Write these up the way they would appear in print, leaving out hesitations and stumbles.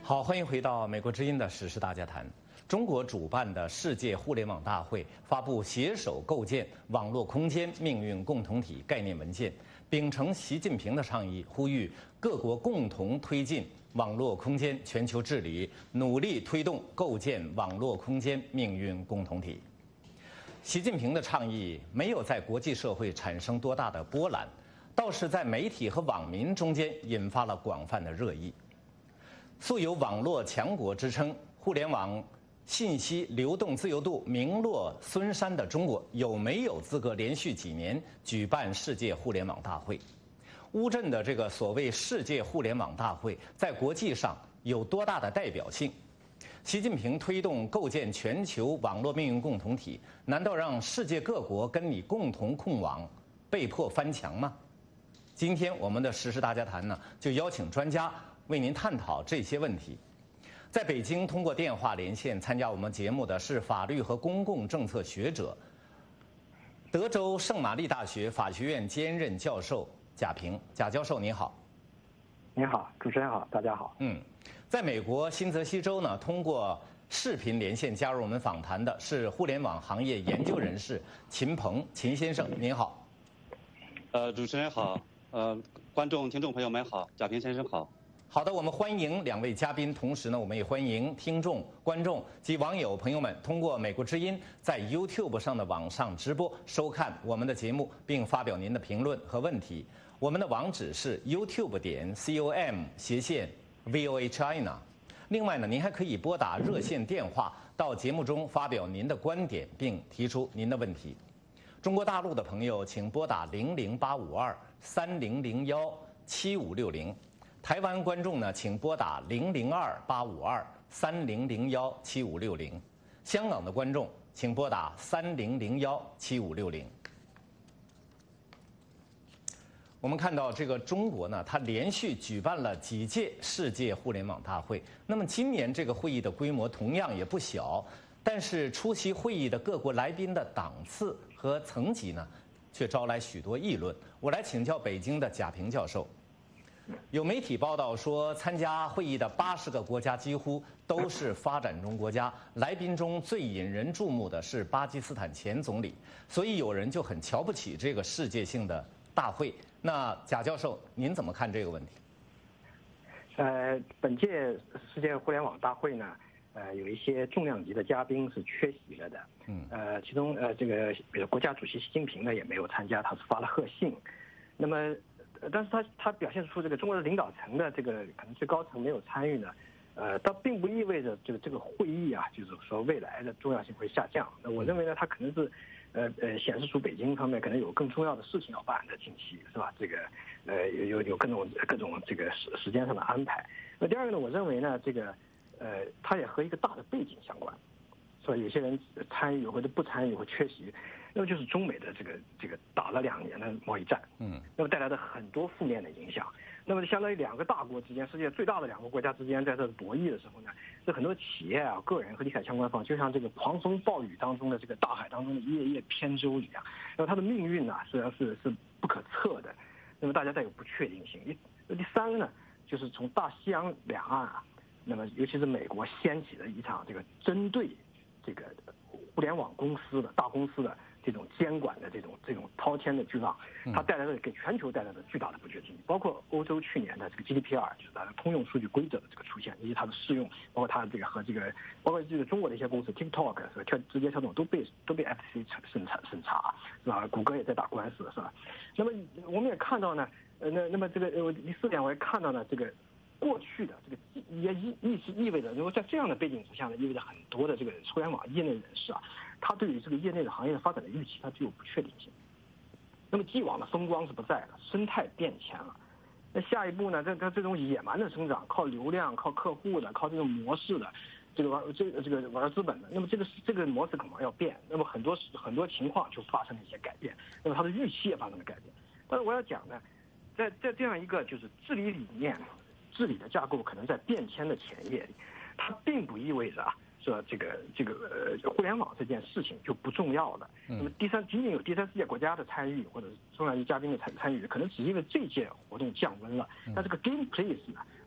好，欢迎回到美国之音的时事大家谈。中国主办的世界互联网大会发布携手构建网络空间命运共同体概念文件，秉承习近平的倡议，呼吁各国共同推进网络空间全球治理，努力推动构建网络空间命运共同体。习近平的倡议没有在国际社会产生多大的波澜，倒是在媒体和网民中间引发了广泛的热议。素有网络强国之称，互联网信息流动自由度名落孙山的中国，有没有资格连续几年举办世界互联网大会？乌镇的这个所谓世界互联网大会，在国际上有多大的代表性？习近平推动构建全球网络命运共同体，难道让世界各国跟你共同控网，被迫翻墙吗？今天我们的时事大家谈呢，就邀请专家为您探讨这些问题。在北京通过电话连线参加我们节目的是法律和公共政策学者、德州圣玛丽大学法学院兼任教授贾平。贾教授您好。 您好，主持人好，大家好。 在美国新泽西州呢，通过视频连线加入我们访谈的是互联网行业研究人士秦鹏，秦先生您好。 主持人好，观众听众朋友们好，贾平先生好。 好的，我们欢迎两位嘉宾，同时呢，我们也欢迎听众、观众及网友朋友们通过美国之音在 YouTube 上的网上直播收看我们的节目，并发表您的评论和问题。我们的网址是 youtube.com/VOA China。另外呢，您还可以拨打热线电话到节目中发表您的观点，并提出您的问题。中国大陆的朋友请拨打00852-3001-7560。台湾观众呢，请拨打002-852-3001-7560。香港的观众请拨打3001-7560。我们看到这个中国呢，它连续举办了几届世界互联网大会。那么今年这个会议的规模同样也不小，但是出席会议的各国来宾的档次和层级呢，却招来许多议论。我来请教北京的贾平教授。有媒体报道说，参加会议的80个国家几乎都是发展中国家，来宾中最引人注目的是巴基斯坦前总理，所以有人就很瞧不起这个世界性的大会。那贾教授，您怎么看这个问题？ 本届世界互联网大会呢，有一些重量级的嘉宾是缺席了的。其中这个比如国家主席习近平呢也没有参加，他是发了贺信。那么但是他表现出这个中国的领导层的这个可能最高层没有参与呢，倒并不意味着这个会议啊，就是说未来的重要性会下降。那我认为呢，他可能是显示出北京方面可能有更重要的事情要办在近期，是吧？这个有各种这个时间上的安排。那第二个呢，我认为呢，这个它也和一个大的背景相关。所以有些人参与或者不参与或缺席，那么就是中美的这个打了2年的贸易战，那么带来的很多负面的影响。那么相当于2个大国之间，世界最大的2个国家之间在这博弈的时候呢，这很多企业啊、个人和利害相关方，就像这个狂风暴雨当中的这个大海当中的一叶叶扁舟一样，那么它的命运呢，实际上是不可测的。那么大家带有不确定性。第三个呢，就是从大西洋两岸啊，那么尤其是美国掀起了一场这个针对这个互联网公司的大公司的这种监管的这种滔天的巨浪，它带来的给全球带来的巨大的不确定性，包括欧洲去年的这个 GDPR， 就是它的通用数据规则的这个出现，以及它的适用，包括它这个和包括这个中国的一些公司 TikTok 是吧，直接跳动都被 FTC 审查是吧？谷歌也在打官司是吧？那么我们也看到呢，那么这个第4点我也看到呢，这个过去的这个也意味着，如果在这样的背景之下呢，意味着很多的这个互联网业内人士啊，他对于这个业内的行业的发展的预期，它具有不确定性。那么既往的风光是不在了，生态变迁了。那下一步呢？这种野蛮的生长，靠流量、靠客户的、靠这种模式的，这个玩资本的，那么这个模式可能要变。那么很多情况就发生了一些改变，那么它的预期也发生了改变。但是我要讲呢，在这样一个就是治理理念、治理的架构可能在变迁的前夜里，它并不意味着说这个互联网这件事情就不重要了。那么仅仅有第三世界国家的参与，或者是重量级嘉宾的参与，可能只因为这届活动降温了。但这个 game place 呢，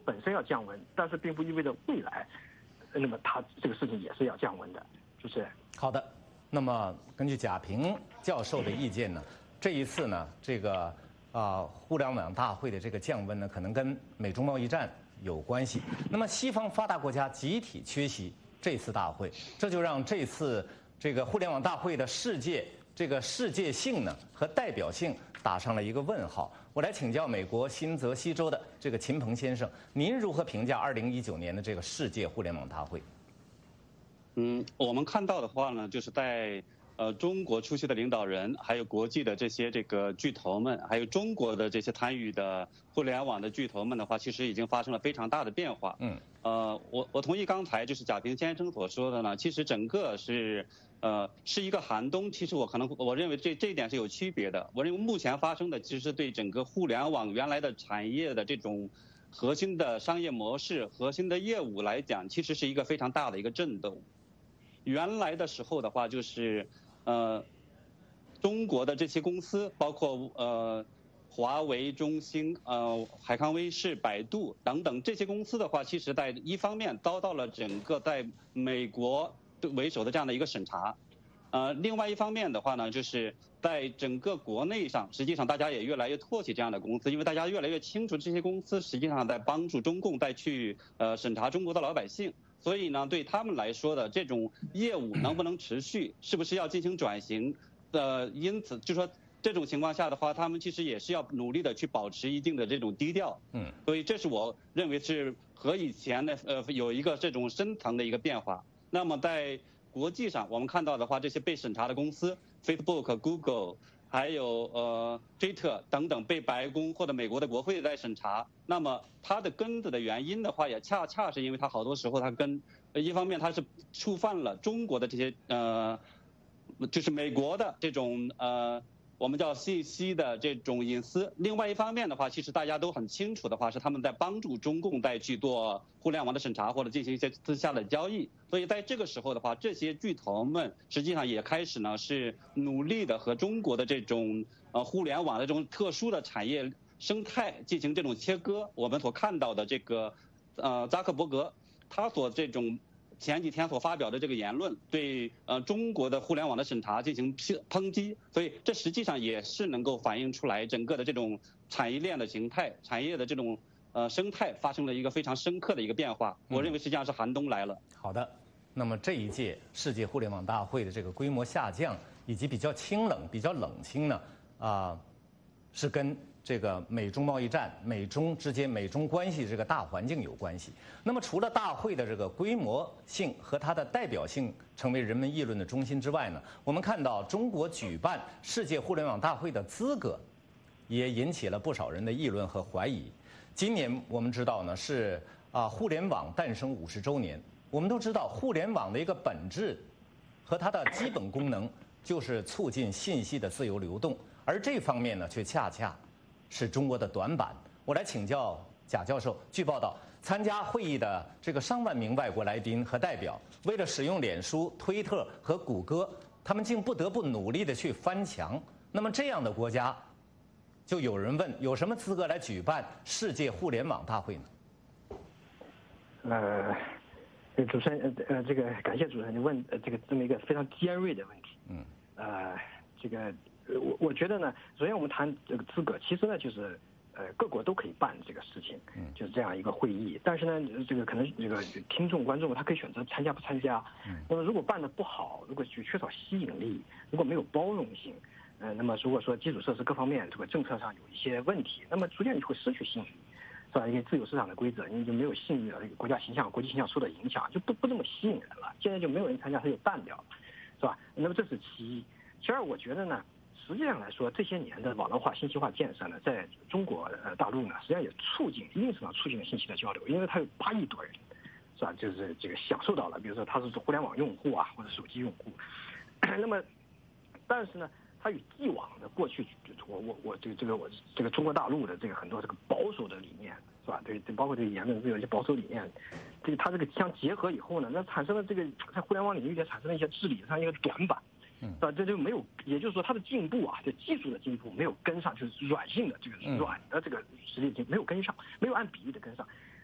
本身要降温，但是并不意味着未来，那么它这个事情也是要降温的，主持人。 好的，那么根据贾平教授的意见呢，这一次呢，这个互联网大会的这个降温呢，可能跟美中贸易战有关系。那么西方发达国家集体缺席这次大会，这就让这次这个互联网大会的世界性呢和代表性打上了一个问号。我来请教美国新泽西州的这个秦鹏先生，您如何评价2019年的这个世界互联网大会？ 我们看到的话呢，就是在中国出席的领导人，还有国际的这个巨头们，还有中国的这些参与的互联网的巨头们的话，其实已经发生了非常大的变化。我同意刚才就是贾平先生所说的呢，其实整个是一个寒冬。其实我认为这一点是有区别的。我认为目前发生的其实对整个互联网原来的产业的这种核心的商业模式、核心的业务来讲，其实是一个非常大的一个震动。原来的时候的话，就是中国的这些公司，包括华为、中兴、海康威视、百度等等这些公司的话，其实在一方面遭到了整个在美国为首的这样的一个审查，另外一方面的话呢，就是在整个国内上，实际上大家也越来越唾弃这样的公司，因为大家越来越清楚这些公司实际上在帮助中共再去审查中国的老百姓。所以呢，对他们来说的这种业务能不能持续，是不是要进行转型？因此就说这种情况下的话，他们其实也是要努力的去保持一定的这种低调。所以这是我认为是和以前的有一个这种深层的一个变化。那么在国际上，我们看到的话，这些被审查的公司 ，Facebook、Google。还有Twitter 等等被白宫或者美国的国会在审查，那么它的根子的原因的话，也恰恰是因为它好多时候它一方面它是触犯了中国的这些就是美国的这种我们叫信息的这种隐私。另外一方面的话，其实大家都很清楚的话，是他们在帮助中共再去做互联网的审查或者进行一些私下的交易。所以在这个时候的话，这些巨头们实际上也开始呢是努力的和中国的这种互联网的这种特殊的产业生态进行这种切割。我们所看到的这个扎克伯格他所这种前几天所发表的这个言论，对中国的互联网的审查进行抨击，所以这实际上也是能够反映出来整个的这种产业链的形态、产业的这种生态发生了一个非常深刻的一个变化。我认为实际上是寒冬来了。 好的，那么这一届世界互联网大会的这个规模下降以及比较清冷、比较冷清呢，是跟这个美中贸易战、美中之间、美中关系这个大环境有关系。那么除了大会的这个规模性和它的代表性成为人们议论的中心之外呢，我们看到中国举办世界互联网大会的资格，也引起了不少人的议论和怀疑。今年我们知道呢是互联网诞生50周年。我们都知道，互联网的一个本质和它的基本功能就是促进信息的自由流动，而这方面呢却恰恰是中国的短板。我来请教贾教授，据报道，参加会议的这个上万名外国来宾和代表，为了使用脸书、推特和谷歌，他们竟不得不努力的去翻墙。那么这样的国家，就有人问，有什么资格来举办世界互联网大会呢？主持人，这个感谢主持人你问这么一个非常尖锐的问题。这个我觉得呢，首先我们谈这个资格，其实呢就是各国都可以办这个事情，就是这样一个会议。但是呢，这个可能这个听众观众他可以选择参加不参加。那么如果办得不好，如果缺少吸引力，如果没有包容性，那么如果说基础设施各方面这个政策上有一些问题，那么逐渐就会失去吸引力。是吧？因为自由市场的规则，你就没有信誉了，国家形象、国际形象受到影响，就不这么吸引人了。现在就没有人参加，它就淡掉了，是吧？那么这是其一。其二，我觉得呢，实际上来说，这些年的网络化、信息化建设呢，在中国大陆呢，实际上也一定程度上促进了信息的交流，因为它有8亿多人，是吧？就是这个享受到了，比如说他是互联网用户啊，或者手机用户。那么，但是呢，它与既往的过去，这个中国大陆的这个很多这个保守的理念，是吧？对，包括这个言论自由一些保守理念，它这个相结合以后呢，那产生了这个在互联网领域里产生了一些治理上一个短板，是吧？这就没有，也就是说它的进步啊，就技术的进步没有跟上，就是软性的这个软的这个实力没有跟上，没有按比例的跟上。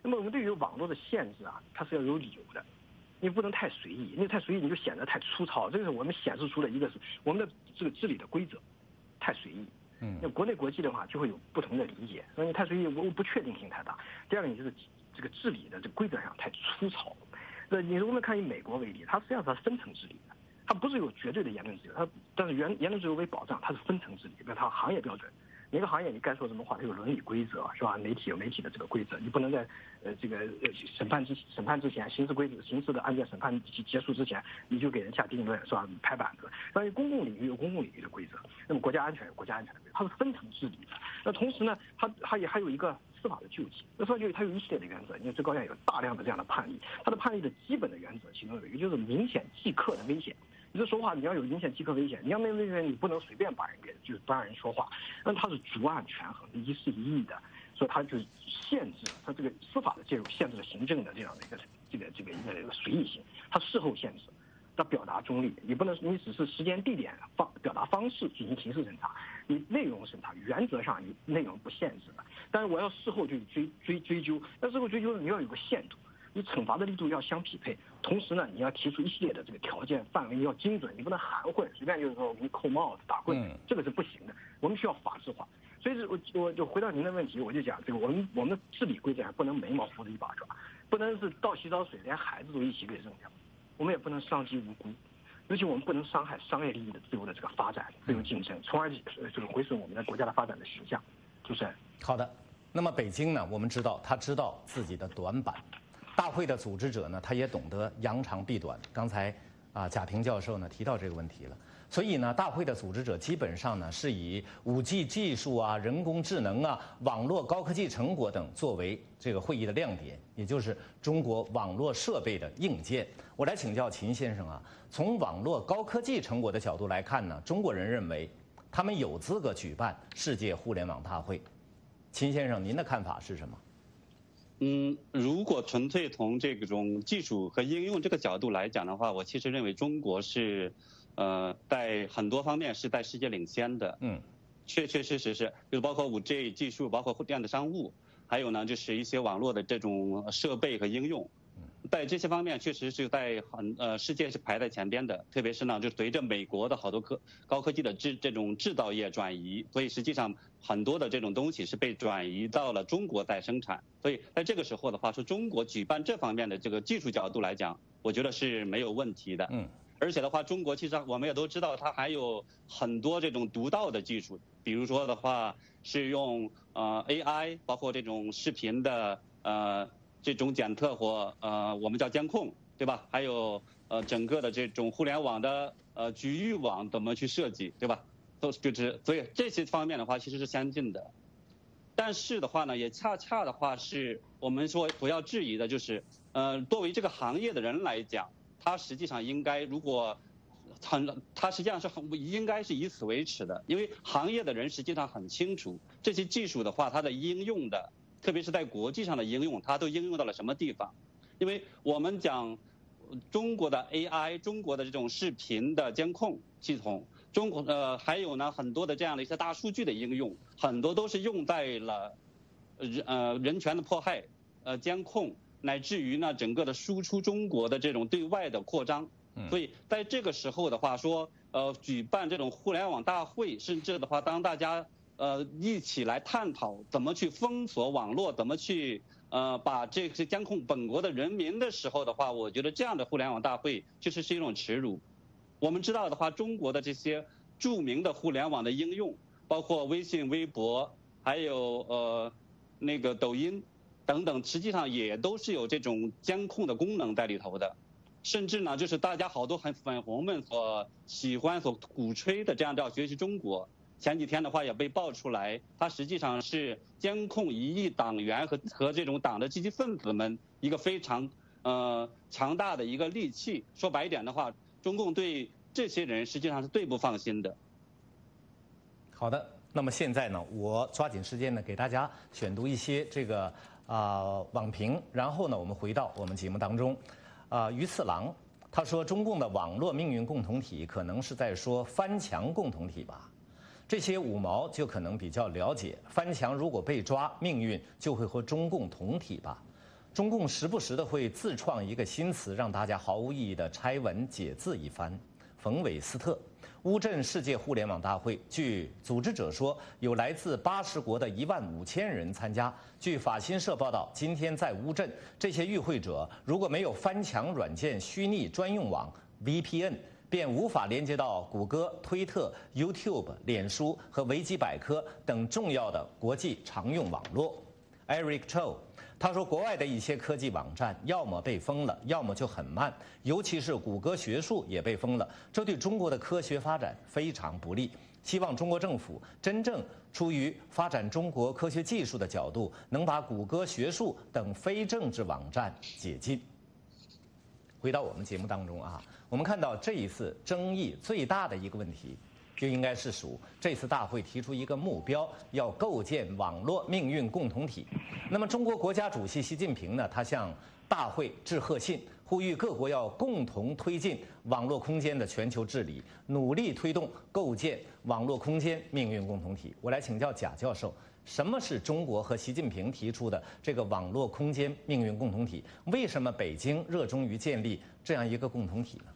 那么我们对于网络的限制啊，它是要有理由的，你不能太随意，因为太随意你就显得太粗糙。这个是我们显示出了一个是我们的这个治理的规则，太随意。那国内国际的话就会有不同的理解，所以你太随意，我不确定性太大。第二个，你就是这个治理的这个规则上太粗糙。你如果看以美国为例，它实际上是分层治理的，它不是有绝对的言论自由，但是言论自由为保障，它是分层治理，比如它行业标准。每个行业你该说什么话，它有伦理规则，是吧？媒体有媒体的这个规则，你不能在这个审判之前，刑事的案件审判结束之前，你就给人下定论，是吧？拍板子。关于公共领域有公共领域的规则，那么国家安全有国家安全的规则，它是分层治理的。那同时呢，它也还有一个司法的救济。那司法救济它有一系列的原则，因为最高院有大量的这样的判例，它的判例的基本的原则其中有一个就是明显即刻的危险。你这说话你要有明显即刻危险，你要没危险你不能随便把人给就是不让人说话，那它是逐案权衡的，一事一议的，所以它就限制了它这个司法的介入，限制了行政的这样的一个随意性，它事后限制，它表达中立，你不能你只是时间地点表达方式进行刑事审查，你内容审查原则上你内容不限制的，但是我要事后去追究，那事后追究你要有个限度。你惩罚的力度要相匹配，同时呢，你要提出一系列的这个条件范围，你要精准，你不能含混，随便就是说我给你扣帽子、打棍，这个是不行的。我们需要法制化。所以我就回到您的问题，我就讲这个我们的治理规则不能眉毛扶着一把抓，不能是倒洗澡水连孩子都一起给扔掉，我们也不能伤及无辜，尤其我们不能伤害商业利益的自由的这个发展、自由竞争，从而这个毁损我们的国家的发展的形象。主持人， 好的。那么北京呢，我们知道他知道自己的短板。大会的组织者呢，他也懂得扬长避短。刚才贾平教授呢提到这个问题了。所以呢，大会的组织者基本上呢是以5G 技术啊、人工智能啊、网络高科技成果等作为这个会议的亮点，也就是中国网络设备的硬件。我来请教秦先生啊，从网络高科技成果的角度来看呢，中国人认为他们有资格举办世界互联网大会。秦先生，您的看法是什么？ 如果纯粹从这种技术和应用这个角度来讲的话，我其实认为中国是，在很多方面是在世界领先的。确实是，就是包括5G 技术，包括电子商务，还有呢就是一些网络的这种设备和应用，在这些方面确实是在世界是排在前边的。特别是呢，就随着美国的好多高科技的这种制造业转移，所以实际上很多的这种东西是被转移到了中国在生产。所以在这个时候的话，说中国举办这方面的这个技术角度来讲，我觉得是没有问题的。而且的话，中国其实我们也都知道，它还有很多这种独到的技术，比如说的话是用AI， 包括这种视频的这种检测或我们叫监控，对吧？还有整个的这种互联网的局域网怎么去设计，对吧？所以这些方面的话其实是相近的。但是的话呢，也恰恰的话是我们说不要质疑的，就是作为这个行业的人来讲，他实际上应该如果他实际上是应该是以此为耻的，因为行业的人实际上很清楚这些技术的话它的应用的，特别是在国际上的应用，它都应用到了什么地方。因为我们讲中国的 AI， 中国的这种视频的监控系统，中国还有呢很多的这样的一些大数据的应用，很多都是用在了人权的迫害、监控，乃至于呢整个的输出中国的这种对外的扩张。所以在这个时候的话说，举办这种互联网大会，甚至的话当大家一起来探讨怎么去封锁网络，怎么去把这些监控本国的人民的时候的话，我觉得这样的互联网大会其实是一种耻辱。我们知道的话，中国的这些著名的互联网的应用，包括微信、微博，还有那个抖音等等，实际上也都是有这种监控的功能在里头的。甚至呢，就是大家好多很粉红们所喜欢、所鼓吹的这样叫学习中国。前几天的话也被爆出来，它实际上是监控1亿党员和这种党的积极分子们一个非常强大的一个利器。说白一点的话，中共对这些人实际上是最不放心的。 好的，那么现在呢，我抓紧时间呢，给大家选读一些这个网评，然后呢，我们回到我们节目当中。于次郎他说，中共的网络命运共同体可能是在说翻墙共同体吧。这些五毛就可能比较了解，翻墙如果被抓，命运就会和中共同体吧。 中共时不时的会自创一个新词，让大家毫无意义的拆文解字一番。冯韦斯特乌镇世界互联网大会，据组织者说，有来自80国的15000人参加。据法新社报道，今天在乌镇，这些与会者如果没有翻墙软件虚拟专用网 VPN， 便无法连接到谷歌、推特、YouTube、脸书和维基百科等重要的国际常用网络。Eric Cho 他说，国外的一些科技网站要么被封了，要么就很慢，尤其是谷歌学术也被封了，这对中国的科学发展非常不利。希望中国政府真正出于发展中国科学技术的角度，能把谷歌学术等非政治网站解禁。回到我们节目当中啊，我们看到这一次争议最大的一个问题，就应该是属这次大会提出一个目标，要构建网络命运共同体。那么，中国国家主席习近平呢，他向大会致贺信，呼吁各国要共同推进网络空间的全球治理，努力推动构建网络空间命运共同体。我来请教贾教授，什么是中国和习近平提出的这个网络空间命运共同体？为什么北京热衷于建立这样一个共同体呢？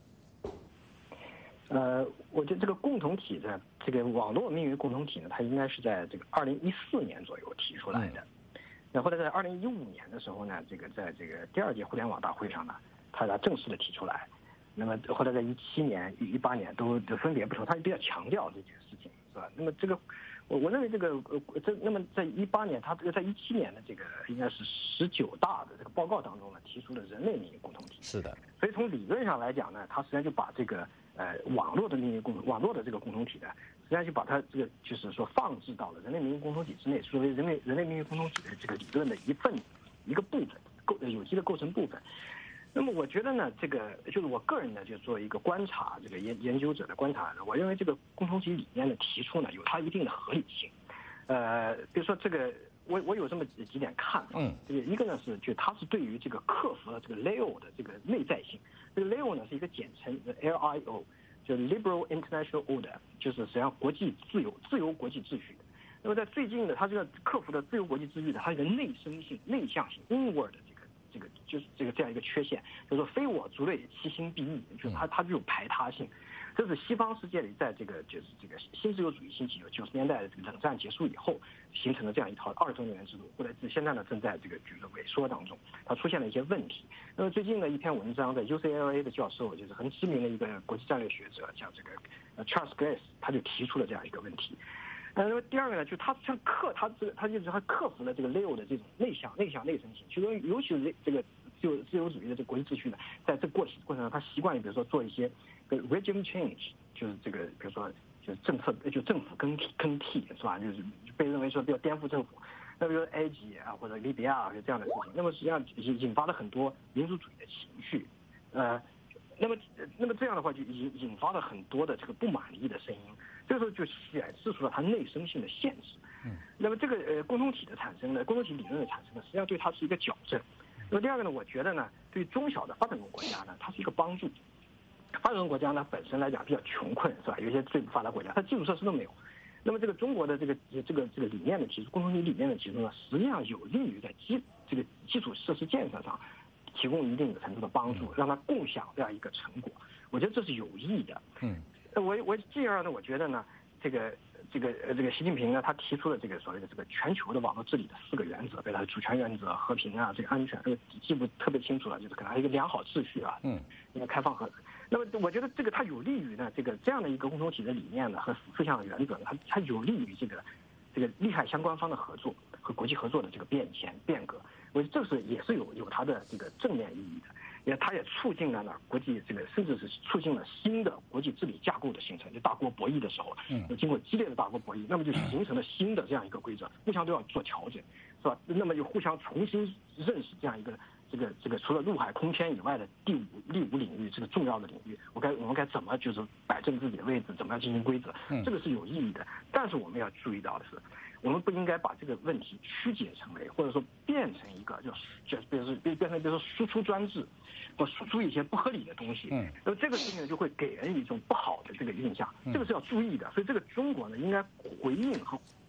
我觉得这个共同体的这个网络命运共同体呢，它应该是在这个2014年左右提出来的。然后呢，在2015年的时候呢，这个在这个第2届互联网大会上呢，它正式的提出来。那么后来在17年、18年都分别不同，它比较强调这件事情，是吧？那么这个，我认为这个那么在18年，它在17年的这个应该是19大的这个报告当中呢，提出了人类命运共同体。 是的。 所以从理论上来讲呢，它实际上就把这个网络的这个共同体呢，实际上就把它这个就是说放置到了人类命运共同体之内，作为人类命运共同体的这个理论的一个部分，有机的构成部分。那么我觉得呢，这个就是我个人呢，就作为一个观察，这个研究者的观察，我认为这个共同体理念的提出呢，有它一定的合理性。比如说这个，我有这么几点看法。这个一个呢是，就它是对于这个克服了这个 LIO 的这个内在性。这个 LIO 呢是一个简称 ，LIO， 就是 Liberal International Order， 就是实际上国际自由国际秩序的。那么在最近呢，它这个克服的自由国际秩序的，它一个内生性、内向性 （inward） 的就是这样一个缺陷，就是说非我族类，其心必异，就是它具有排他性。这是西方世界里在这个就是这个新自由主义兴起，90年代的这个冷战结束以后形成了这样一套20多年的制度，后来现在呢正在这个萎缩当中，它出现了一些问题。那么最近的一篇文章，在 UCLA 的教授，就是很知名的一个国际战略学者，叫这个Charles Glass， 他就提出了这样一个问题。那么第二个呢，就他克服了这个 LIO 的这种内生性，其中尤其是这个自由主义的这个国际秩序呢，在这过程中，他习惯于比如说做一些regime change， 就是这个比如说就是政府更替是吧？就是被认为说比较颠覆政府。那比如说埃及啊或者利比亚这样的事情，那么实际上引发了很多民族主义的情绪，那么这样的话就引发了很多的这个不满意的声音，这个时候就显示出了它内生性的限制。那么这个共同体的产生呢，共同体理论的产生呢，实际上对它是一个矫正。那么第二个呢，我觉得呢，对中小的发展中国家呢，它是一个帮助。发展中国家呢本身来讲比较穷困是吧？有一些最不发达国家，它基础设施都没有。那么这个中国的这个理念的提出，共同体理念的提出呢，实际上有利于在基础设施建设上提供一定的程度的帮助，让它共享这样一个成果。我觉得这是有益的。我继而呢，我觉得呢，这个习近平呢，他提出了这个所谓的这个全球的网络治理的4个原则，比如主权原则、和平啊，这个安全，记不特别清楚了，就是可能还有一个良好秩序啊，一个开放和。那么我觉得这个它有利于呢这样的一个共同体的理念呢和4项的原则呢，它有利于这个利害相关方的合作和国际合作的这个变革。我觉得这也是有它的这个正面意义的。因为它也促进了国际甚至是促进了新的国际治理架构的形成。就大国博弈的时候，经过激烈的大国博弈，那么就形成了新的这样一个规则，互相都要做调整，是吧？那么就互相重新认识这样一个这个除了陆海空天以外的第五领域，这个重要的领域，我们该怎么就是摆正自己的位置，怎么样进行规则，这个是有意义的。但是我们要注意到的是，我们不应该把这个问题曲解成为，或者说变成一个就变成比如说输出专制，或输出一些不合理的东西。那么这个事情呢，就会给人一种不好的这个印象，这个是要注意的。所以这个中国呢，应该回应和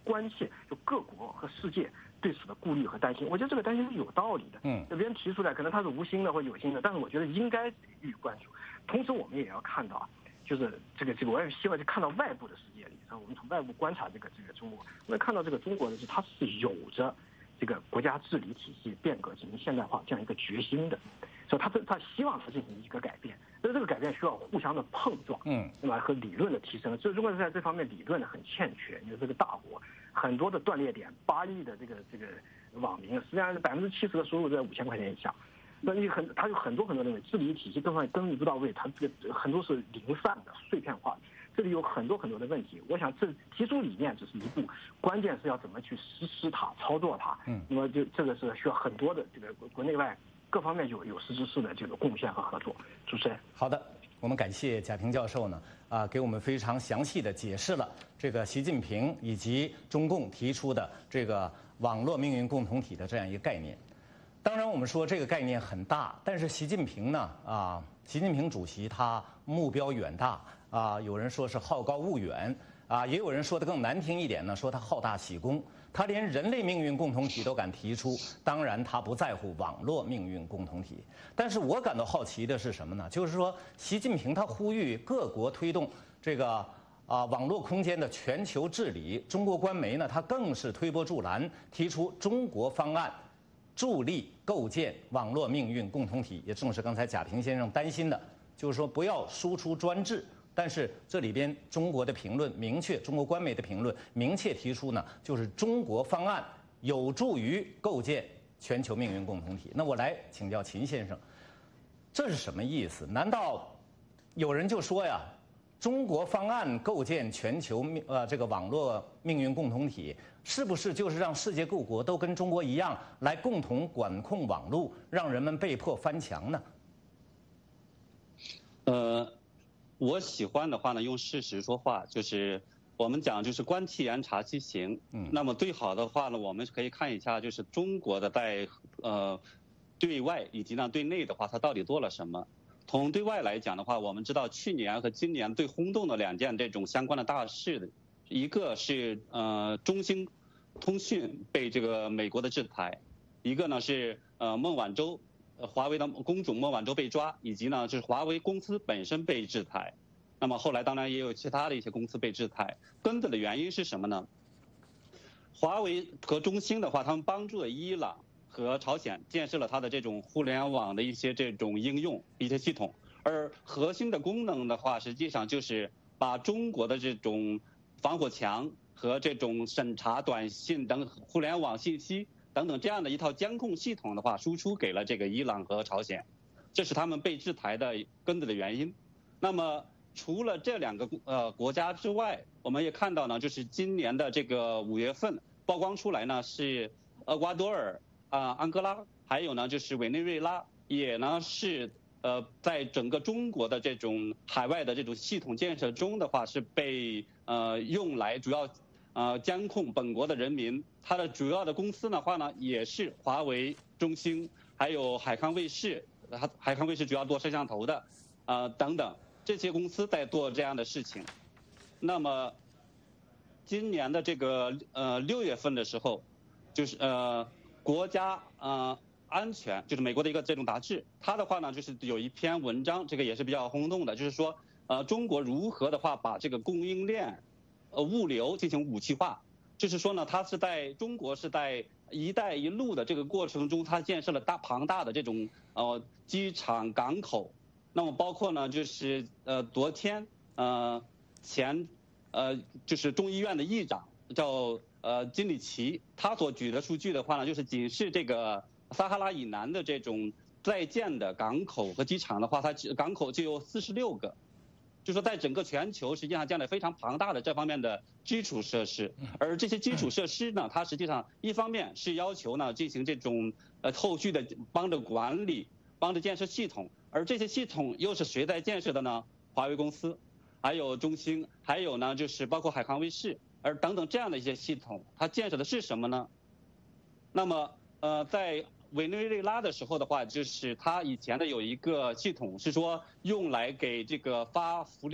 关切，就各国和世界对此的顾虑和担心。我觉得这个担心是有道理的。别人提出来，可能他是无心的或有心的，但是我觉得应该予以关注。同时，我们也要看到啊，就是这个，我也希望就看到外部的世界里，然后我们从外部观察这个中国，我们看到这个中国的是它是有着这个国家治理体系变革进行现代化这样一个决心的。所以他希望他进行一个改变，但是这个改变需要互相的碰撞，对吧？和理论的提升。所以中国在这方面理论很欠缺。你说这个大国很多的断裂点，8亿的这个网民，实际上70%的收入在5000块钱以下。那他有很多的问题，治理体系各方面根本不到位，他这个很多是零散的、碎片化的。这里有很多的问题。我想这提出理念只是一步，关键是要怎么去实施它、操作它。那么就这个是需要很多的这个国内外各方面有实质性的这个贡献和合作。主持人， 好的，我们感谢贾平教授呢，给我们非常详细的解释了这个习近平以及中共提出的这个网络命运共同体的这样一个概念。当然，我们说这个概念很大，但是习近平呢，习近平主席他目标远大有人说是好高骛远也有人说的更难听一点呢，说他好大喜功。他连人类命运共同体都敢提出，当然他不在乎网络命运共同体。但是我感到好奇的是什么呢？就是说，习近平他呼吁各国推动这个网络空间的全球治理，中国官媒呢，他更是推波助澜，提出中国方案，助力构建网络命运共同体。也正是刚才贾平先生担心的，就是说不要输出专制。但是这里边中国的评论明确，中国官媒的评论明确提出呢，就是中国方案有助于构建全球命运共同体。那我来请教秦先生，这是什么意思？难道有人就说呀，中国方案构建全球这个网络命运共同体，是不是就是让世界各国都跟中国一样来共同管控网络，让人们被迫翻墙呢？ 我喜欢的话呢，用事实说话，就是我们讲就是观其言察其行。那么最好的话呢，我们可以看一下，就是中国的在对外以及呢对内的话，它到底做了什么。从对外来讲的话，我们知道去年和今年最轰动的2件这种相关的大事，一个是中兴通讯被这个美国的制裁，一个呢是孟晚舟。华为的公主孟晚舟被抓，以及呢就是华为公司本身被制裁。那么后来当然也有其他的一些公司被制裁，根本的原因是什么呢？华为和中兴的话，他们帮助了伊朗和朝鲜建设了它的这种互联网的一些这种应用一些系统，而核心的功能的话，实际上就是把中国的这种防火墙和这种审查短信等互联网信息等等这样的一套监控系统的话，输出给了这个伊朗和朝鲜，这是他们被制裁的根本的原因。那么除了这2个国家之外，我们也看到呢，就是今年的这个5月份曝光出来呢，是厄瓜多尔安哥拉，还有呢就是委内瑞拉，也呢是在整个中国的这种海外的这种系统建设中的话，是被用来主要监控本国的人民。它的主要的公司的话呢，也是华为、中兴，还有海康卫视。海康卫视主要做摄像头的，等等这些公司在做这样的事情。那么今年的这个6月份的时候，就是国家安全，就是美国的一个这种杂志，它的话呢就是有一篇文章，这个也是比较轰动的，就是说中国如何的话把这个供应链物流进行武器化。就是说呢，它是在中国是在“一带一路”的这个过程中，它建设了庞大的这种机场港口。那么包括呢，就是昨天就是中医院的议长叫金里奇，他所举的数据的话呢，就是仅是这个撒哈拉以南的这种在建的港口和机场的话，它港口就有46个。就说在整个全球实际上建了非常庞大的这方面的基础设施，而这些基础设施呢，它实际上一方面是要求呢进行这种后续的帮着管理、帮着建设系统，而这些系统又是谁在建设的呢？华为公司，还有中兴，还有呢就是包括海康威视，而等等这样的一些系统，它建设的是什么呢？那么在委内瑞拉的时候的话，就是它以前的有一个系统是说用来给这个发福利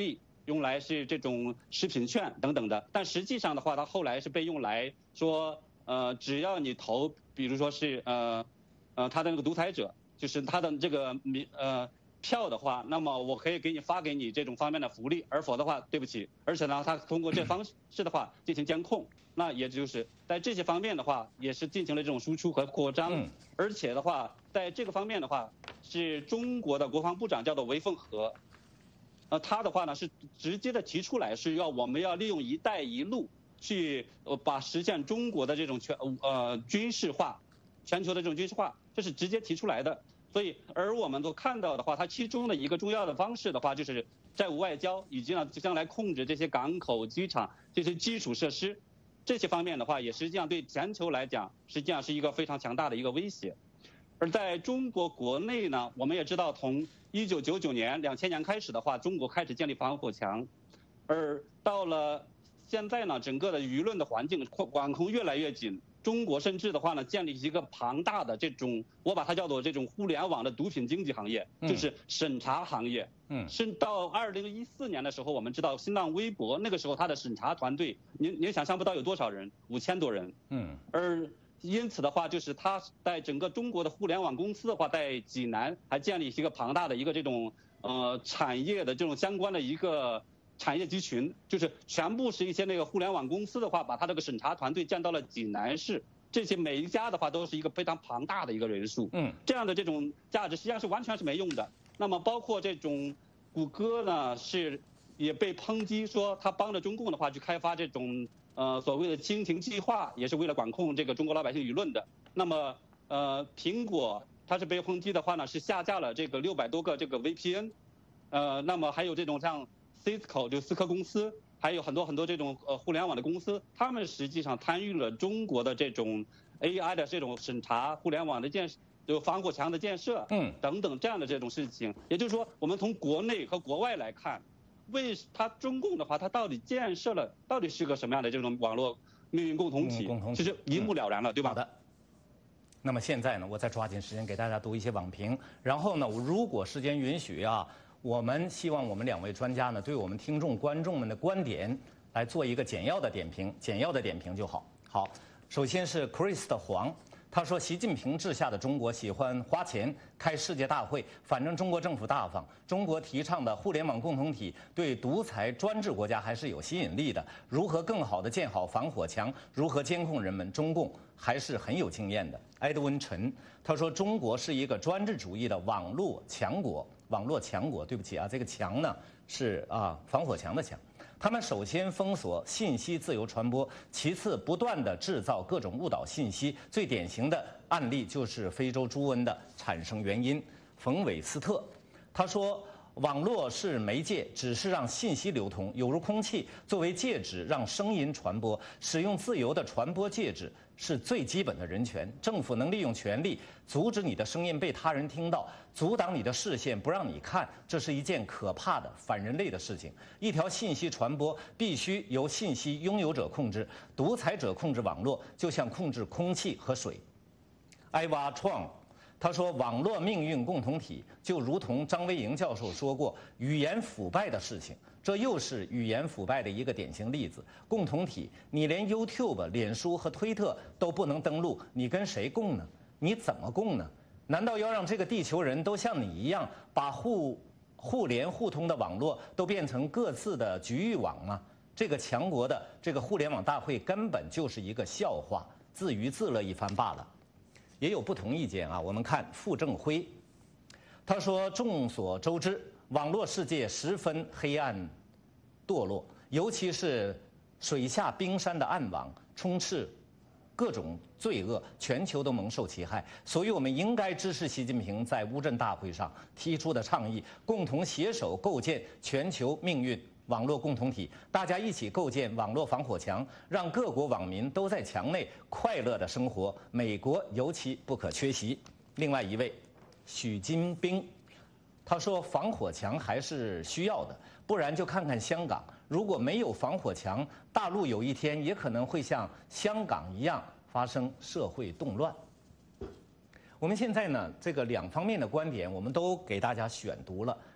用来是这种食品券等等的，但实际上的话，它后来是被用来说，只要你投，比如说是他的那个独裁者，就是他的这个票的话，那么我可以发给你这种方面的福利，而否的话，对不起，而且呢，他通过这方式的话进行监控，那也就是在这些方面的话，也是进行了这种输出和扩张，而且的话，在这个方面的话，是中国的国防部长叫做韦凤和，他的话呢是直接的提出来是我们要利用"一带一路"去实现中国的这种军事化，全球的这种军事化，这是直接提出来的。所以，而我们都看到的话，它其中的一个重要的方式的话，就是债务外交，以及呢将来控制这些港口、机场这些基础设施，这些方面的话，也实际上对全球来讲，实际上是一个非常强大的一个威胁。而在中国国内呢，我们也知道，从1999年、2000年开始的话，中国开始建立防火墙，而到了现在呢，整个的舆论的环境管控越来越紧。中国甚至的话呢，建立一个庞大的这种，我把它叫做这种互联网的毒品经济行业，就是审查行业。是到2014年的时候，我们知道新浪微博那个时候它的审查团队，您想象不到有多少人，5000多人。而因此的话，就是它在整个中国的互联网公司的话，在济南还建立一个庞大的一个这种产业的这种相关的一个产业集群，就是全部是一些那个互联网公司的话，把它这个审查团队建到了济南市，这些每一家的话都是一个非常庞大的一个人数。这样的这种价值实际上是完全是没用的。那么包括这种谷歌呢，也被抨击说它帮着中共的话去开发这种所谓的蜻蜓计划，也是为了管控这个中国老百姓舆论的。那么苹果它是被抨击的话呢，是下架了这个600多个这个 VPN，那么还有这种像Cisco 就思科公司，还有很多很多这种互联网的公司，他们实际上参与了中国的这种 AI 的这种审查、互联网的就防火墙的建设，等等这样的这种事情。也就是说，我们从国内和国外来看，中共的话，它到底建设了，到底是个什么样的这种网络命运共同体？其实一目了然了，对吧？ 好的。那么现在呢，我再抓紧时间给大家读一些网评，然后呢，如果时间允许啊。我们希望我们2位专家呢，对我们听众、观众们的观点来做一个简要的点评就好。好，首先是 Chris 的黄，他说习近平治下的中国喜欢花钱开世界大会，反正中国政府大方，中国提倡的互联网共同体对独裁专制国家还是有吸引力的。如何更好地建好防火墙，如何监控人们，中共还是很有经验的。埃德温陈他说中国是一个专制主义的网络强国。对不起啊，这个墙呢是防火墙的墙。他们首先封锁信息自由传播，其次不断地制造各种误导信息。最典型的案例就是非洲猪瘟的产生原因。冯韦斯特他说，网络是媒介，只是让信息流通，有如空气，作为介质让声音传播。使用自由的传播介质是最基本的人权。政府能利用权力阻止你的声音被他人听到，阻挡你的视线不让你看，这是一件可怕的反人类的事情。一条信息传播必须由信息拥有者控制，独裁者控制网络，就像控制空气和水。艾娃创他说，网络命运共同体就如同张维迎教授说过，语言腐败的事情，这又是语言腐败的一个典型例子。共同体，你连 YouTube、脸书和推特都不能登录，你跟谁共呢？你怎么共呢？难道要让这个地球人都像你一样，把互联互通的网络都变成各自的局域网吗？这个强国的这个互联网大会根本就是一个笑话，自娱自乐一番罢了。也有不同意见啊，我们看傅正辉，他说，众所周知，网络世界十分黑暗堕落，尤其是水下冰山的暗网充斥各种罪恶，全球都蒙受其害。所以我们应该支持习近平在乌镇大会上提出的倡议，共同携手构建全球命运网络共同体，大家一起构建网络防火墙，让各国网民都在墙内快乐的生活。美国尤其不可缺席。另外一位，许金兵，他说防火墙还是需要的，不然就看看香港，如果没有防火墙，大陆有一天也可能会像香港一样发生社会动乱。我们现在呢，这个2方面的观点我们都给大家选读了。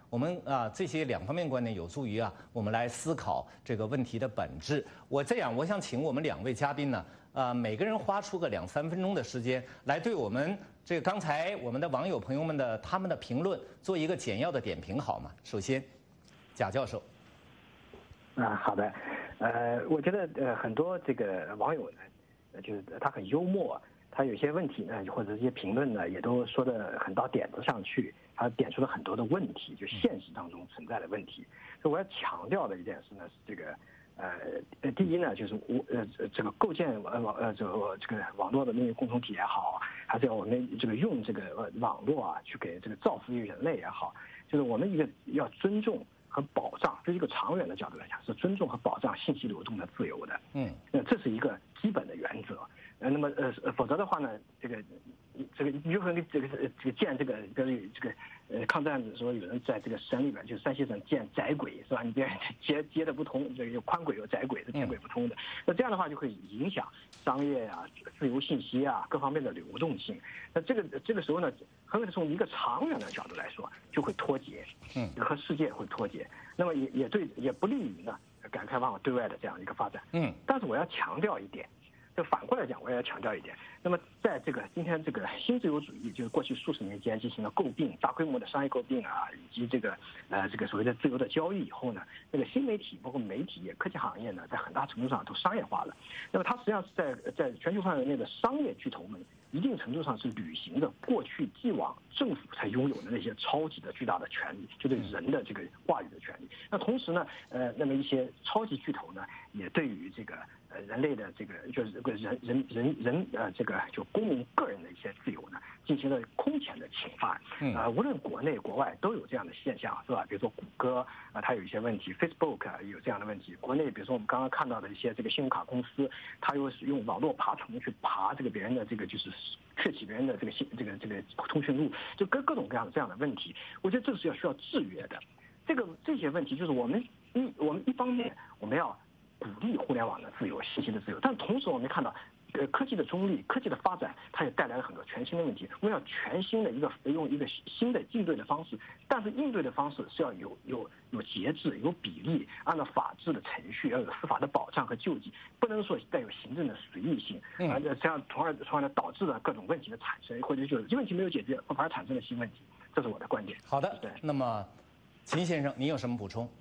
我们这些两方面观点有助于我们来思考这个问题的本质。我想请我们2位嘉宾呢，每个人花出个2-3分钟的时间，来对我们这个刚才我们的网友朋友们他们的评论做一个简要的点评，好吗？首先，贾教授。 好的，我觉得很多这个网友呢，就是他很幽默，他有些问题呢，或者这些评论呢，也都说得很到点子上去，他点出了很多的问题，就现实当中存在的问题。所以我要强调的一件事呢是这个，第一呢就是这个构建这个网络的命运共同体也好，还是要我们这个用这个网络去给这个造福于人类也好，就是我们一个要尊重和保障，这是一个长远的角度来讲，是尊重和保障信息流动的自由的。这是一个基本的原则。那么否则的话呢，这个你就和这个建这个抗战的时候有人在这个省里边，就是山西省建窄轨是吧？你这接的不通，这个有宽轨有窄轨，是铁轨不通的。那这样的话就会影响商业自由信息各方面的流动性。那这个时候呢，很可能从一个长远的角度来说，就会脱节，和世界会脱节。那么也不利于呢改革开放对外的这样一个发展。但是我要强调一点。就反过来讲，我也要强调一点。那么，在今天这个新自由主义，就是过去数十年间进行了诟病、大规模的商业诟病以及这个所谓的自由的交易以后呢，这个新媒体包括媒体、科技行业呢，在很大程度上都商业化了。那么，它实际上是在全球范围内的商业巨头们，一定程度上是履行着过去既往政府才拥有的那些超级的巨大的权利，就对人的这个话语的权利。那同时呢，那么一些超级巨头呢，也对于这个人类的这个就是这个人这个就公民个人的一些自由呢，进行了空前的侵犯。无论国内国外都有这样的现象，是吧？比如说谷歌它有一些问题 ，Facebook 也有这样的问题。国内比如说我们刚刚看到的一些这个信用卡公司，它又是用网络爬虫去爬这个别人的这个就是窃取别人的这个通讯录，就各种各样的这样的问题。我觉得这是需要制约的。这些问题就是我们一方面我们要鼓励互联网的自由、信息的自由，但同时我们看到，科技的中立、科技的发展，它也带来了很多全新的问题。我们要全新的用一个新的应对的方式，但是应对的方式是要有节制、有比例，按照法治的程序，要有司法的保障和救济，不能说带有行政的随意性，这样从而呢导致了各种问题的产生，或者就是问题没有解决，反而产生了新问题。这是我的观点。 好的，对。那么，秦先生，您有什么补充？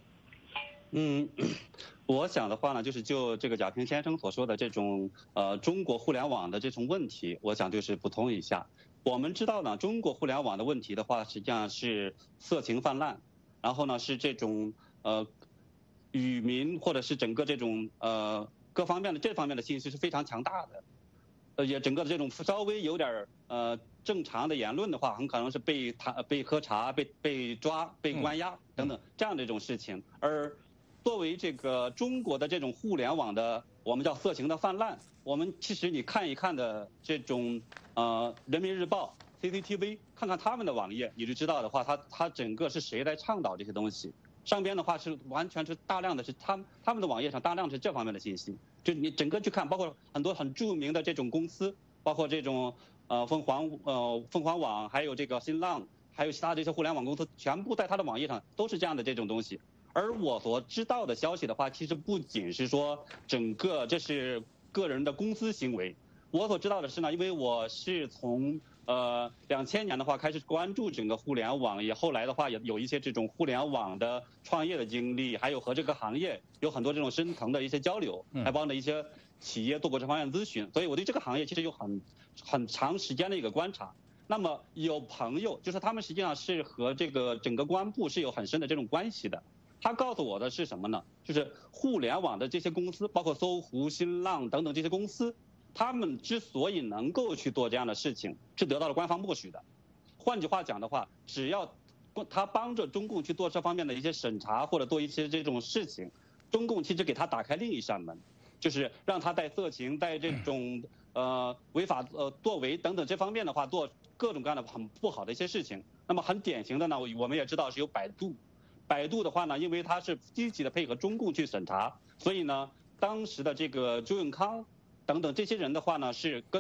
我想的话呢，就这个贾平先生所说的这种中国互联网的这种问题，我想就是补充一下。我们知道呢，中国互联网的问题的话，实际上是色情泛滥，然后呢是这种语民或者是整个这种各方面的这方面的信息是非常强大的，也整个的这种稍微有点正常的言论的话，很可能是被喝茶、被抓、被关押等等这样的一种事情。而作为这个中国的这种互联网的我们叫色情的泛滥，我们其实你看一看的这种人民日报、CCTV， 看看他们的网页，你就知道的话，它整个是谁来倡导这些东西。上边的话是完全是大量的是他们的网页上大量是这方面的信息，就你整个去看，包括很多很著名的这种公司，包括这种凤凰网，还有这个新浪，还有其他这些互联网公司，全部在它的网页上都是这样的这种东西。而我所知道的消息的话，其实不仅是说整个这是个人的公司行为，我所知道的是呢，因为我是从2000年的话开始关注整个互联网，也后来的话也有一些这种互联网的创业的经历，还有和这个行业有很多这种深层的一些交流，还帮着一些企业做过这方面的咨询，所以我对这个行业其实有很长时间的一个观察。那么有朋友就是他们实际上是和这个整个公安部是有很深的这种关系的。他告诉我的是什么呢？就是互联网的这些公司，包括搜狐、新浪等等这些公司，他们之所以能够去做这样的事情，是得到了官方默许的。换句话讲的话，只要他帮着中共去做这方面的一些审查或者做一些这种事情，中共其实给他打开另一扇门，就是让他在色情、在这种违法作为等等这方面的话，做各种各样的很不好的一些事情。那么很典型的呢，我们也知道是有百度的话呢，因为它是积极的配合中共去审查，所以呢，当时的这个周永康等等这些人的话呢，是跟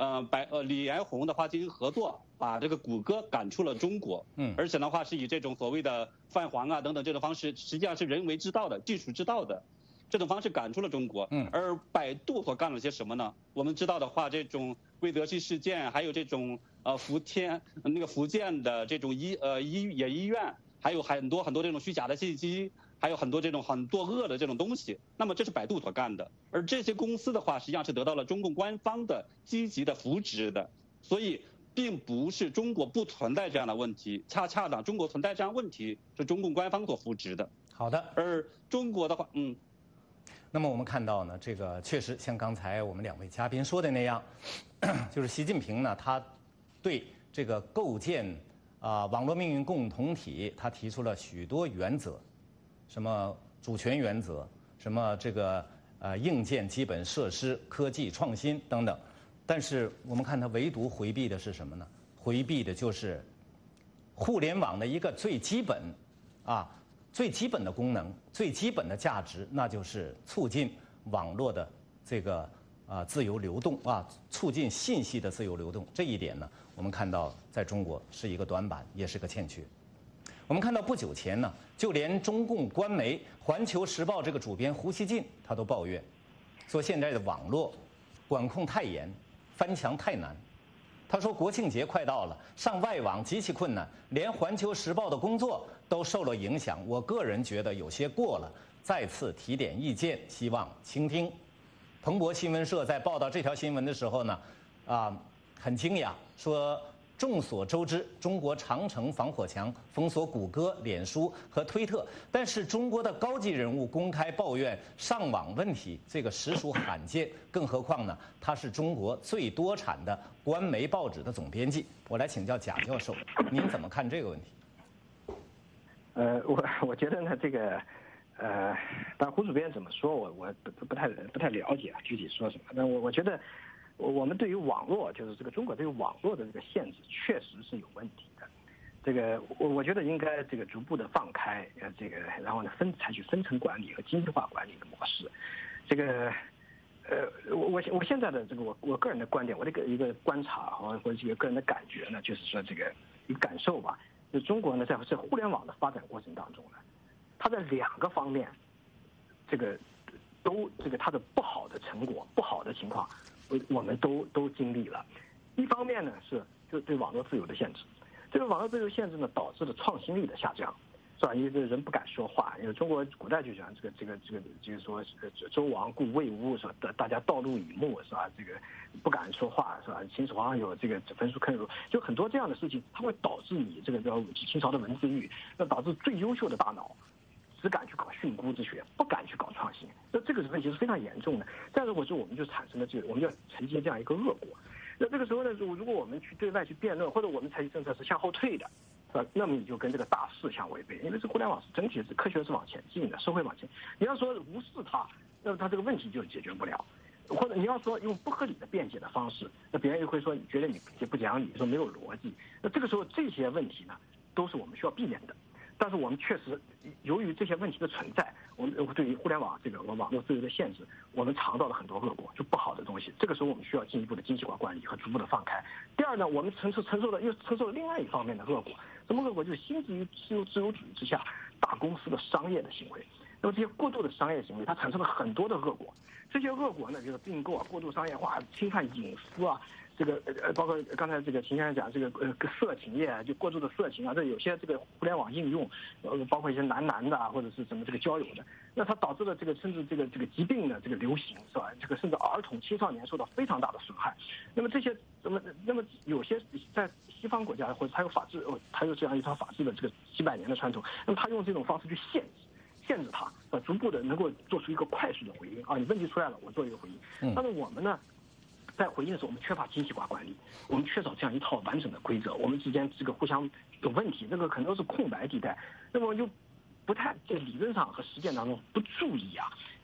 李彦宏的话进行合作，把这个谷歌赶出了中国。而且的话是以这种所谓的泛黄啊等等这种方式，实际上是人为制造的、技术制造的这种方式赶出了中国。而百度所干了些什么呢？我们知道的话，这种魏则西事件，还有这种福建的这种医院，还有很多这种虚假的信息。还有很多这种很作恶的这种东西，那么这是百度所干的，而这些公司的话，实际上是得到了中共官方的积极的扶植的，所以并不是中国不存在这样的问题，恰恰呢，中国存在这样问题是中共官方所扶植的。 好的， 而中国的话， 那么我们看到呢，这个确实像刚才我们2位嘉宾说的那样，就是习近平呢，他对这个构建网络命运共同体，他提出了许多原则。什么主权原则，什么这个硬件基本设施、科技创新等等，但是我们看它唯独回避的是什么呢？回避的就是互联网的一个最基本的功能、最基本的价值，那就是促进网络的这个自由流动促进信息的自由流动。这一点呢，我们看到在中国是一个短板，也是个欠缺。我们看到不久前呢，就连中共官媒《环球时报》这个主编胡锡进他都抱怨，说现在的网络管控太严，翻墙太难。他说国庆节快到了，上外网极其困难，连《环球时报》的工作都受了影响。我个人觉得有些过了，再次提点意见，希望倾听。彭博新闻社在报道这条新闻的时候呢，很惊讶，说。众所周知，中国长城防火墙封锁谷歌、脸书和推特，但是中国的高级人物公开抱怨上网问题，这个实属罕见。更何况呢，他是中国最多产的官媒报纸的总编辑。我来请教贾教授，您怎么看这个问题？ 我觉得呢，这个但胡主编怎么说，我不太了解具体说什么。但我觉得。我们对于网络，就是这个中国对于网络的这个限制，确实是有问题的。这个我觉得应该这个逐步的放开，这个然后呢采取分层管理和精细化管理的模式。这个我现在的这个我个人的观点，我的一个观察或者一个个人的感觉呢，就是说这个一个感受吧，就中国呢在互联网的发展过程当中呢，它在2个方面，这个它的不好的成果、不好的情况。我们都经历了，一方面呢是就对网络自由的限制，这个网络自由限制呢导致了创新力的下降，是吧？因为这人不敢说话，因为中国古代就讲就是说周王顾魏乌，是吧？大家道路以目，是吧？这个不敢说话，是吧？秦始皇有这个焚书坑儒，就很多这样的事情，它会导致你这个叫清朝的文字狱，那导致最优秀的大脑。只敢去搞训诂之学，不敢去搞创新，那这个问题是非常严重的。再如果说我们就产生了我们就承接这样一个恶果。那这个时候呢，如果我们去对外去辩论，或者我们采取政策是向后退的，是吧？那么你就跟这个大势相违背，因为这互联网是整体是科学是往前进的，社会往前。你要说无视它，那么它这个问题就解决不了。或者你要说用不合理的辩解的方式，那别人又会说你觉得你不讲理，说没有逻辑。那这个时候这些问题呢，都是我们需要避免的。但是我们确实，由于这些问题的存在，我们对于互联网这个网络自由的限制，我们尝到了很多恶果，就不好的东西。这个时候我们需要进一步的精细化管理和逐步的放开。第二呢，我们承受了另外一方面的恶果，什么恶果？就是新自由主义之下，大公司的商业的行为。那么这些过度的商业行为，它产生了很多的恶果。这些恶果呢，就是并购啊、过度商业化、侵犯隐私啊。这个包括刚才这个秦先生讲这个色情业啊，就过度的色情啊，这有些这个互联网应用，包括一些男的啊，或者是什么这个交友的，那它导致了这个甚至这个疾病的这个流行，是吧？这个甚至儿童青少年受到非常大的损害。那么这些那么有些在西方国家或者它有法治，它有这样一套法治的这个几百年的传统，那么它用这种方式去限制它，逐步的能够做出一个快速的回应啊，你问题出来了，我做一个回应。但是我们呢？在回应的时候，我们缺乏精细化管理，我们缺少这样一套完整的规则，我们之间这个互相有问题，这个可能都是空白地带，那么就不太在理论上和实践当中不注意啊，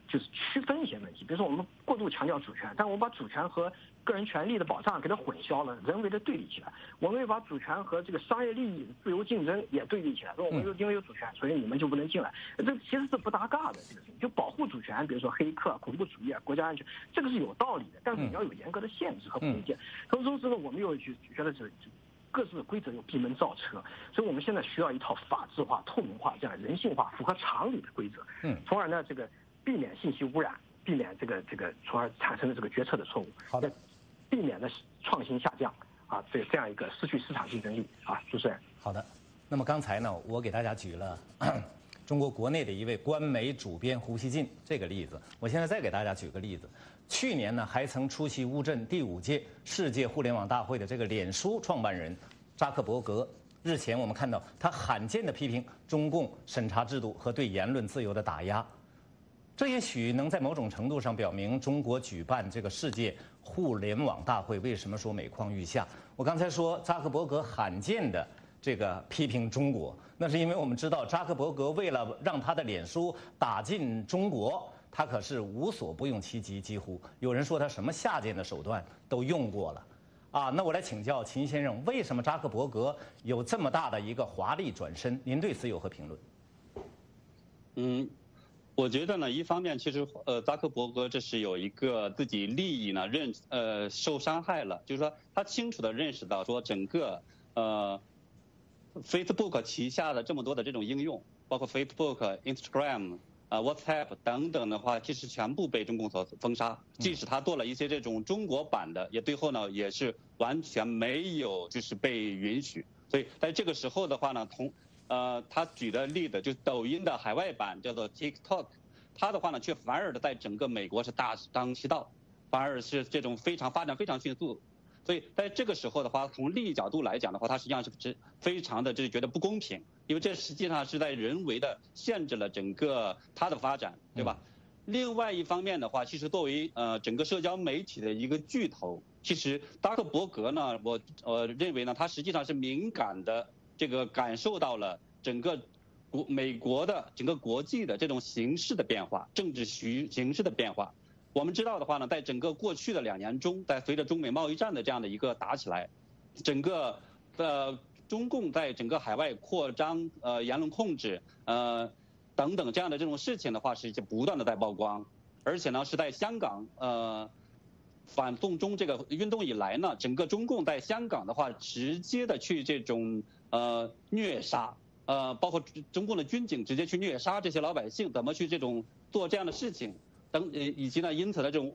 就是区分一些问题，比如说我们过度强调主权，但我们把主权和个人权利的保障给它混淆了，人为的对立起来。我们又把主权和这个商业利益、自由竞争也对立起来，说我们因为有主权，所以你们就不能进来。这其实是不搭嘎的，这个事情就保护主权，比如说黑客、恐怖主义、国家安全，这个是有道理的，但是你要有严格的限制和空间。同时呢，我们又觉得各自的规则又闭门造车，所以我们现在需要一套法治化、透明化、这样人性化、符合常理的规则，从而呢避免信息污染，避免这个，从而产生的这个决策的错误。 好的， 避免的创新下降啊，这样一个失去市场竞争力啊，主持人。 好的，那么刚才呢，我给大家举了中国国内的一位官媒主编胡锡进这个例子，我现在再给大家举个例子。去年呢，还曾出席乌镇第5届世界互联网大会的这个脸书创办人扎克伯格，日前我们看到他罕见地批评中共审查制度和对言论自由的打压。这也许能在某种程度上表明中国举办这个世界互联网大会为什么说每况愈下。我刚才说扎克伯格罕见的这个批评中国，那是因为我们知道扎克伯格为了让他的脸书打进中国，他可是无所不用其极，几乎有人说他什么下贱的手段都用过了。那我来请教秦先生，为什么扎克伯格有这么大的一个华丽转身？您对此有何评论？我觉得呢，一方面其实扎克伯格这是有一个自己利益呢受伤害了，就是说他清楚地认识到说整个Facebook 旗下的这么多的这种应用，包括 Facebook、Instagram、WhatsApp 等等的话，其实全部被中共所封杀。即使他做了一些这种中国版的，也最后呢也是完全没有就是被允许。所以在这个时候的话呢，他举的例子就是抖音的海外版叫做 TikTok， 它的话呢却反而的在整个美国是大行其道，反而是这种发展非常迅速。所以在这个时候的话，从利益角度来讲的话，它实际上是非常的觉得不公平，因为这实际上是在人为的限制了整个它的发展，对吧？另外一方面的话，其实作为整个社交媒体的一个巨头，其实扎克伯格呢，我认为呢，他实际上是敏感的感受到了整个美国的整个国际的这种形势的变化，政治形势的变化。我们知道的话呢，在整个过去的2年中，在随着中美贸易战的这样的一个打起来，整个中共在整个海外扩张言论控制等等这样的这种事情的话，是不断的在曝光，而且呢是在香港反送中这个运动以来呢，整个中共在香港的话，直接的去这种虐杀，包括中共的军警直接去虐杀这些老百姓，怎么去做这样的事情，以及呢，因此的这种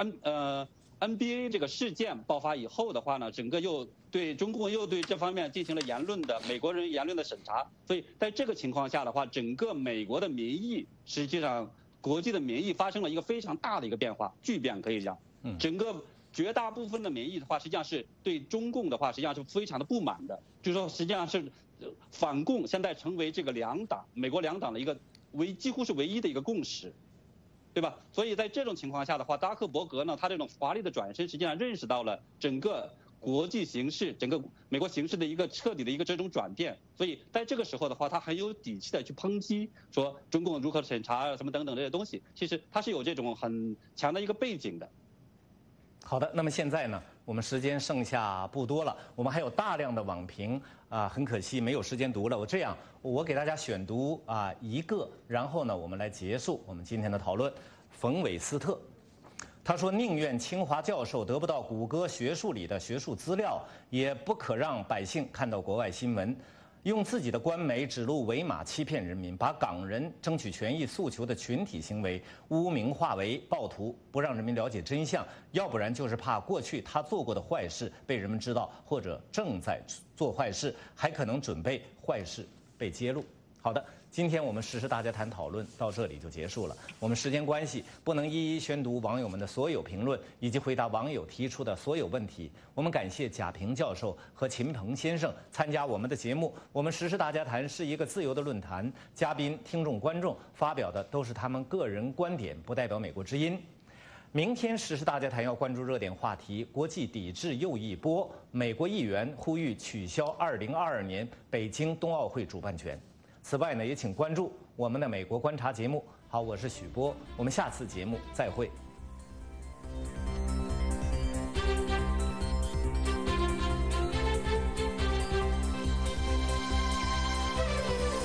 NBA 这个事件爆发以后的话呢，整个中共又对这方面进行了美国人言论的审查，所以在这个情况下的话，整个美国的民意实际上国际的民意发生了一个非常大的一个变化，巨变可以讲。整个绝大部分的民意的话，实际上是对中共的话，实际上是非常的不满的，就是说实际上是反共现在成为这个美国两党的一个几乎是唯一的一个共识，对吧？所以在这种情况下的话，扎克伯格呢，他这种华丽的转身，实际上认识到了整个国际形势、整个美国形势的一个彻底的一个这种转变，所以在这个时候的话，他很有底气的去抨击说中共如何审查什么等等这些东西，其实他是有这种很强的一个背景的。 好的，那么现在呢，我们时间剩下不多了，我们还有大量的网评很可惜没有时间读了。我给大家选读一个，然后呢，我们来结束我们今天的讨论。冯韦斯特，他说宁愿清华教授得不到谷歌学术里的学术资料，也不可让百姓看到国外新闻。用自己的官媒指鹿为马，欺骗人民，把港人争取权益诉求的群体行为污名化为暴徒，不让人民了解真相，要不然就是怕过去他做过的坏事被人们知道，或者正在做坏事，还可能准备坏事被揭露。好的，今天我们时事大家谈讨论到这里就结束了。我们时间关系不能一一宣读网友们的所有评论，以及回答网友提出的所有问题。我们感谢贾平教授和秦鹏先生参加我们的节目。我们时事大家谈是一个自由的论坛，嘉宾、听众、观众发表的都是他们个人观点，不代表美国之音。明天时事大家谈要关注热点话题：国际抵制又一波，美国议员呼吁取消2022年北京冬奥会主办权。此外呢，也请关注我们的美国观察节目。好。 好，我是许波，我们下次节目再会。